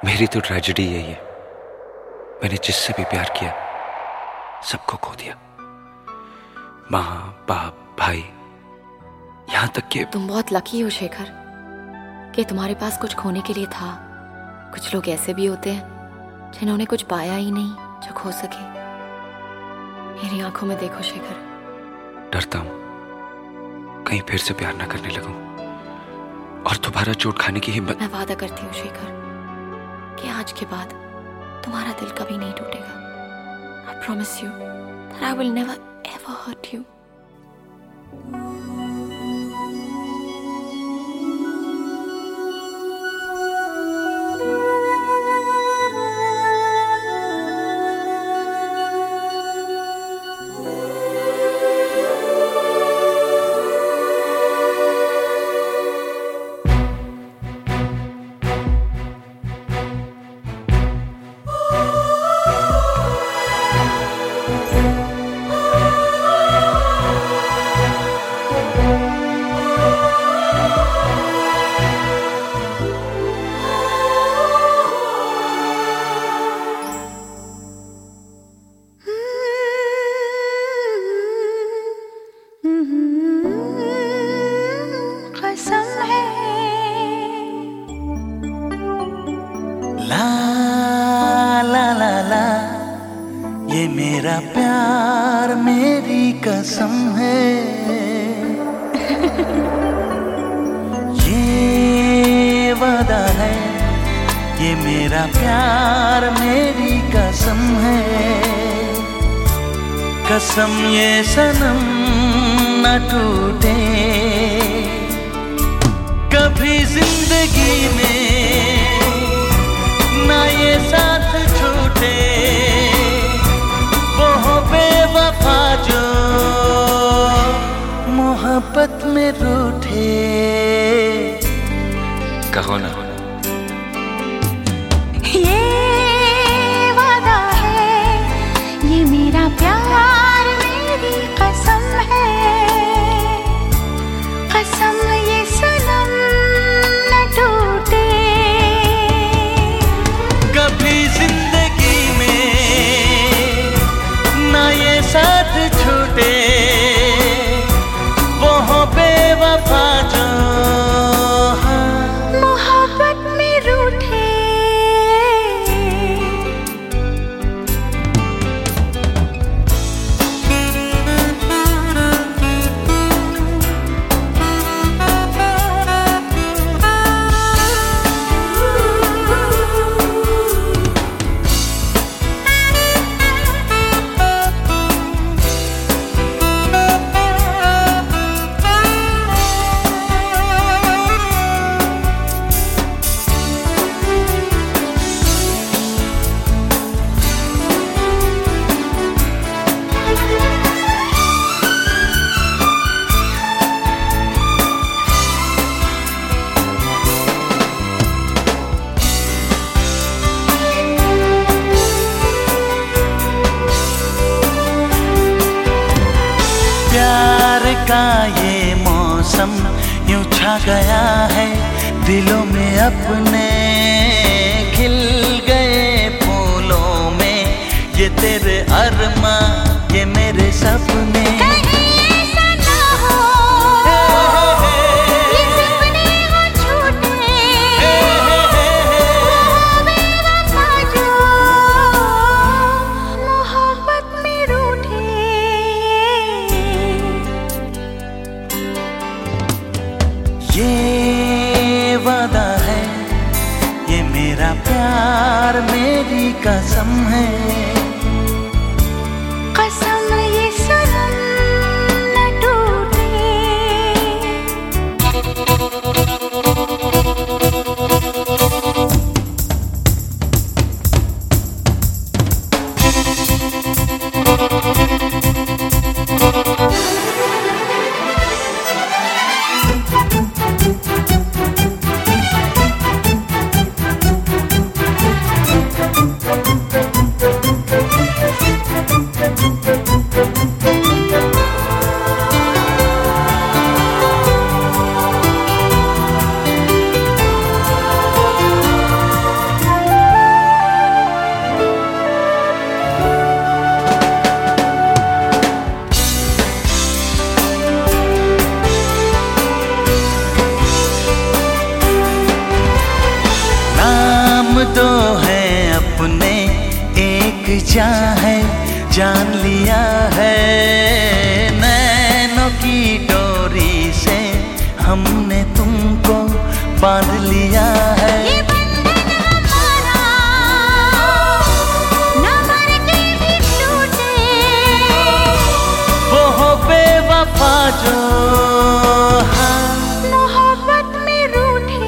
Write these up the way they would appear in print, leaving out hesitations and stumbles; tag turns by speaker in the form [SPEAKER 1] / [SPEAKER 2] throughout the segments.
[SPEAKER 1] मेरी तो ट्रेजेडी यही है, मैंने जिससे भी प्यार किया सबको खो दिया। माँ, बाप, भाई, यहाँ तक कि
[SPEAKER 2] तुम बहुत लकी हो शेखर कि तुम्हारे पास कुछ खोने के लिए था। कुछ लोग ऐसे भी होते हैं जिन्होंने कुछ पाया ही नहीं जो खो सके। मेरी आंखों में देखो शेखर।
[SPEAKER 1] डरता हूँ कहीं फिर से प्यार ना करने लगूं और दोबारा चोट खाने की हिम्मत।
[SPEAKER 2] मैं वादा करती हूँ शेखर कि आज के बाद तुम्हारा दिल कभी नहीं टूटेगा। I promise you that I will never ever hurt you.
[SPEAKER 3] ला ला ला ला, ये मेरा प्यार मेरी कसम है। ये वादा है, ये मेरा प्यार मेरी कसम है। कसम ये सनम न टूटे कभी जिंदगी में, ना ये साथ छूटे वो हो बेवफा जो मोहब्बत में रूठे।
[SPEAKER 1] कहो ना।
[SPEAKER 4] ये वादा है, ये मेरा प्यार मेरी कसम है। कसम ये सनम न टूटे
[SPEAKER 3] कभी जिंदगी में, ना ये साथ छूटे वो हो बेवफा जो
[SPEAKER 4] मोहब्बत में रूठे।
[SPEAKER 3] प्यार का ये मौसम यूं छा गया है दिलों में अपने, खिल गए फूलों में ये तेरे अरमा, ये मेरे सपने।
[SPEAKER 4] कहीं ऐसा ना हो ये सपने हो छूटे, बेवफा जो मोहब्बत में रूठे।
[SPEAKER 3] ये वादा है, ये मेरा प्यार मेरी कसम है।
[SPEAKER 4] कसम ये सनम न टूटे।
[SPEAKER 3] तो है अपने, एक जान है, जान लिया है। नैनों की डोरी से हमने तुमको बांध लिया है।
[SPEAKER 4] ये बंधन हमारा न मर के भी टूटे,
[SPEAKER 3] वो हो बेवफा जो हाँ
[SPEAKER 4] मोहब्बत में रूठे।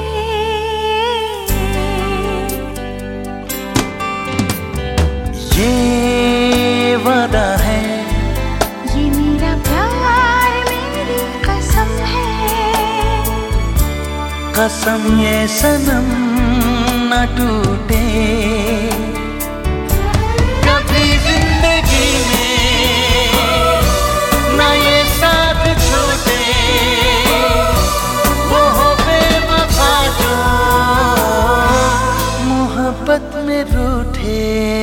[SPEAKER 3] ये वादा है,
[SPEAKER 4] ये मेरा प्यार मेरी कसम है,
[SPEAKER 3] कसम ये सनम न टूटे। कभी जिंदगी में न ये साथ छूटे, वो हो बेवफा जो मोहब्बत में रूठे।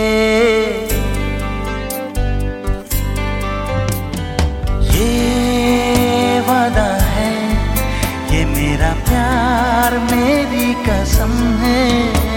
[SPEAKER 3] ये वादा है, ये मेरा प्यार मेरी कसम है।